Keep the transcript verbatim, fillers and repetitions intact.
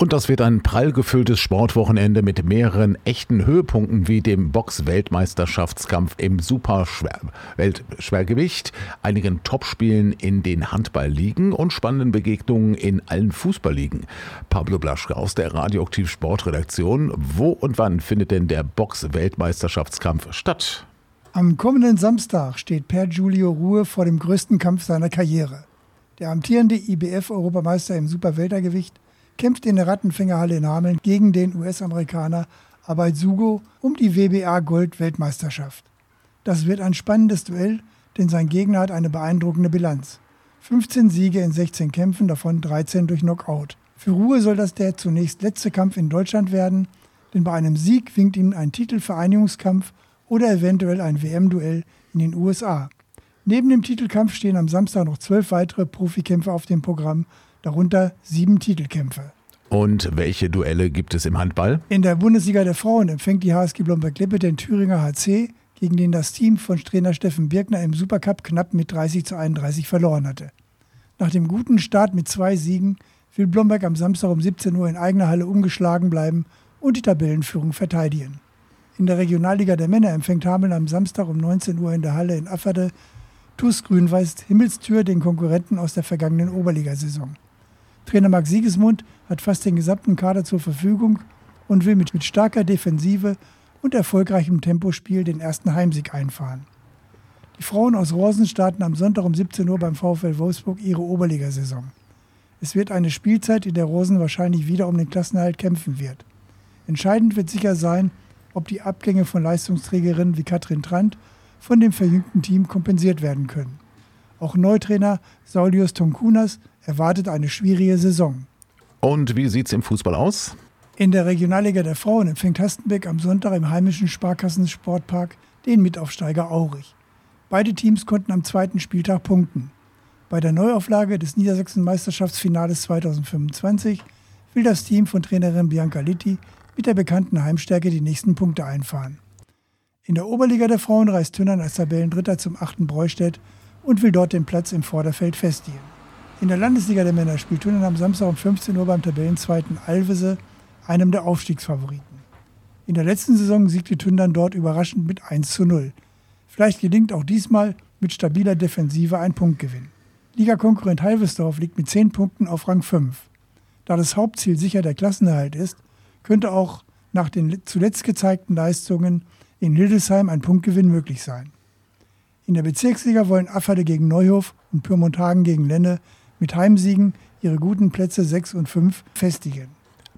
Und das wird ein prall gefülltes Sportwochenende mit mehreren echten Höhepunkten wie dem Box-Weltmeisterschaftskampf im Super-Weltschwergewicht, einigen Topspielen in den Handballligen und spannenden Begegnungen in allen Fußballligen. Pablo Blaschke aus der Radioaktiv Sportredaktion. Wo und wann findet denn der Box-Weltmeisterschaftskampf statt? Am kommenden Samstag steht Per Giulio Rue vor dem größten Kampf seiner Karriere. Der amtierende I B F-Europameister im Superweltergewicht kämpft in der Rattenfängerhalle in Hameln gegen den U S-Amerikaner Abhay Sugo um die W B A-Gold-Weltmeisterschaft. Das wird ein spannendes Duell, denn sein Gegner hat eine beeindruckende Bilanz. fünfzehn Siege in sechzehn Kämpfen, davon dreizehn durch Knockout. Für Rue soll das der zunächst letzte Kampf in Deutschland werden, denn bei einem Sieg winkt ihm ein Titelvereinigungskampf oder eventuell ein W M-Duell in den U S A. Neben dem Titelkampf stehen am Samstag noch zwölf weitere Profikämpfe auf dem Programm, darunter sieben Titelkämpfe. Und welche Duelle gibt es im Handball? In der Bundesliga der Frauen empfängt die H S G Blomberg-Lippe den Thüringer H C, gegen den das Team von Trainer Steffen Birkner im Supercup knapp mit dreißig zu einunddreißig verloren hatte. Nach dem guten Start mit zwei Siegen will Blomberg am Samstag um siebzehn Uhr in eigener Halle ungeschlagen bleiben und die Tabellenführung verteidigen. In der Regionalliga der Männer empfängt Hameln am Samstag um neunzehn Uhr in der Halle in Afferde T U S Grün-Weiß Himmelstür, den Konkurrenten aus der vergangenen Oberligasaison. Trainer Marc Siegesmund hat fast den gesamten Kader zur Verfügung und will mit, mit starker Defensive und erfolgreichem Tempospiel den ersten Heimsieg einfahren. Die Frauen aus Rosen starten am Sonntag um siebzehn Uhr beim VfL Wolfsburg ihre Oberligasaison. Es wird eine Spielzeit, in der Rosen wahrscheinlich wieder um den Klassenerhalt kämpfen wird. Entscheidend wird sicher sein, ob die Abgänge von Leistungsträgerinnen wie Katrin Trant von dem verjüngten Team kompensiert werden können. Auch Neutrainer Saulius Tonkunas erwartet eine schwierige Saison. Und wie sieht's im Fußball aus? In der Regionalliga der Frauen empfängt Hastenbeck am Sonntag im heimischen Sparkassensportpark den Mitaufsteiger Aurich. Beide Teams konnten am zweiten Spieltag punkten. Bei der Neuauflage des Niedersachsen-Meisterschaftsfinales zweitausendfünfundzwanzig will das Team von Trainerin Bianca Litti mit der bekannten Heimstärke die nächsten Punkte einfahren. In der Oberliga der Frauen reist Tünnern als Tabellendritter zum achten Breustedt und will dort den Platz im Vorderfeld festigen. In der Landesliga der Männer spielt Tünnern am Samstag um fünfzehn Uhr beim Tabellenzweiten Alvese, einem der Aufstiegsfavoriten. In der letzten Saison siegte Tündern dort überraschend mit eins zu null. Vielleicht gelingt auch diesmal mit stabiler Defensive ein Punktgewinn. Ligakonkurrent Halvesdorf liegt mit zehn Punkten auf Rang fünf. Da das Hauptziel sicher der Klassenerhalt ist, könnte auch nach den zuletzt gezeigten Leistungen in Hildesheim ein Punktgewinn möglich sein. In der Bezirksliga wollen Afferde gegen Neuhof und Pyrmont Hagen gegen Lenne mit Heimsiegen ihre guten Plätze sechs und fünf festigen.